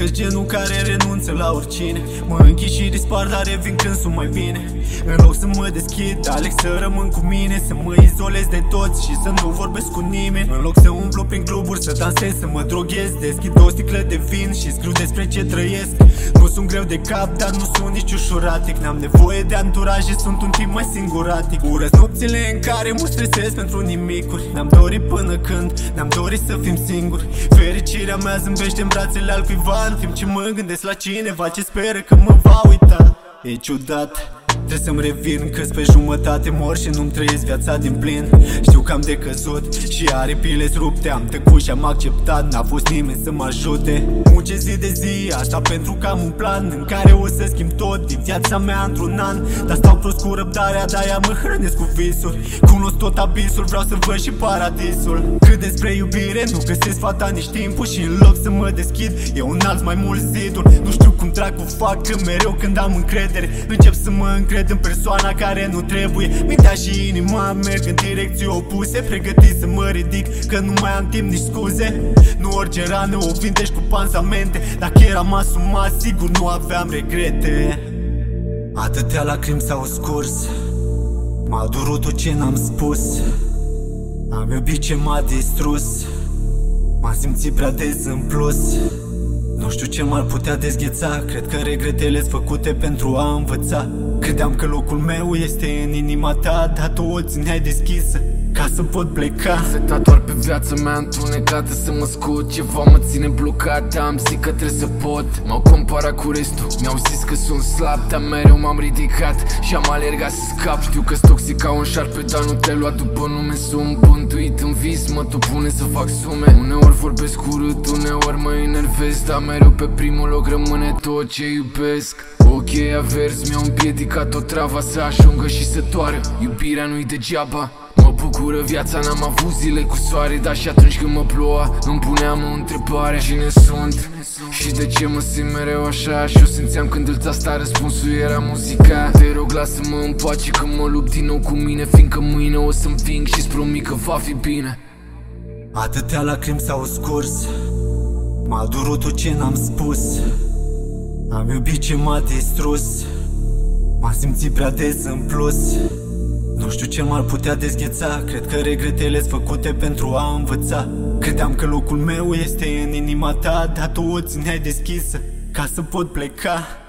că-s genul care renunță la oricine. Mă închid și dispar, dar revin când sunt mai bine. În loc să mă deschid, aleg să rămân cu mine, să mă izolez de toți și să nu vorbesc cu nimeni. În loc să umblu prin cluburi, să dansez, să mă droghez, deschid o sticlă de vin și scriu despre ce trăiesc. Nu sunt greu de cap, dar nu sunt nici ușuratic. N-am nevoie de anturaje, sunt un tip mai singuratic. Urăsc nopțile în care mă stresez pentru nimicuri. N-am dorit până când, n-am dorit să fim singuri. Fericirea mea zâmbește în brațele al cuiva, în timp ce mă gândesc la cineva ce speră că mă va uita. E ciudat, trebuie să-mi revin, că-s pe jumătate mor și nu-mi trăiesc viața din plin. Știu că am decăzut și aripile-s rupte. Am tăcut și am acceptat, n-a fost nimeni să mă ajute. Muncesc zi de zi, asta pentru că am un plan în care o să schimb tot din viața mea într-un an. Dar stau prost cu răbdarea, de-aia mă hrănesc cu visuri. Cunosc tot abisul, vreau să văd și paradisul. Cât despre iubire, nu găsesc fata nici timpul. Și în loc să mă deschid, eu înalț mai mult ziduri. Nu știu cum dracu fac, că mereu când am încredere încep să mă încred în persoana care nu trebuie. Mintea și inima merg în direcții opuse, pregătit să mă ridic, că nu mai am timp nici scuze. Nu orice rană o vindești cu pansamente. Dacă eram asumat, sigur nu aveam regrete. Atâtea lacrimi s-au scurs, m-a durut tot ce n-am spus. Am iubit ce m-a distrus, m-am simțit prea des în plus. Nu știu ce m-ar putea dezgheța, cred că regretele-s făcute pentru a învăța. Credeam că locul meu este în inima ta, dar tu o țineai deschisă ca să pot pleca. Setat doar pe viața mea întunecată să mă scot. Ceva mă ține blocat, dar am zis că trebuie să pot. M-au comparat cu restul, mi-au zis că sunt slab, dar mereu m-am ridicat și am alergat să scap. Știu că-s toxic ca un șarpe, dar nu te lua după nume. Sunt bântuit în vis, mă tot pune să fac sume. Uneori vorbesc urât, uneori mă enervez, dar mereu pe primul loc rămâne tot ce iubesc. Ochii averzi mi-au împiedicat o travă să ajungă și să toară. Iubirea nu-i degeaba, mă bucură viața, n-am avut zile cu soare. Dar și atunci când mă ploua, îmi puneam o întrebare: cine sunt? Și de ce mă simt mereu așa? Și eu simțeam când îl asta, răspunsul era muzica. Te rog, lasă-mă în pace că mă lupt din nou cu mine, fiindcă mâine o să-mi ving și-ți promit că va fi bine. Atâtea lacrimi s-au scurs, m-a durut tot ce n-am spus. Am iubit ce m-a distrus, m-am simțit prea des în plus. Nu știu ce m-ar putea dezgheța, cred că regretele-s făcute pentru a învăța. Credeam că locul meu este în inima ta, dar tu o țineai deschisă ca să pot pleca.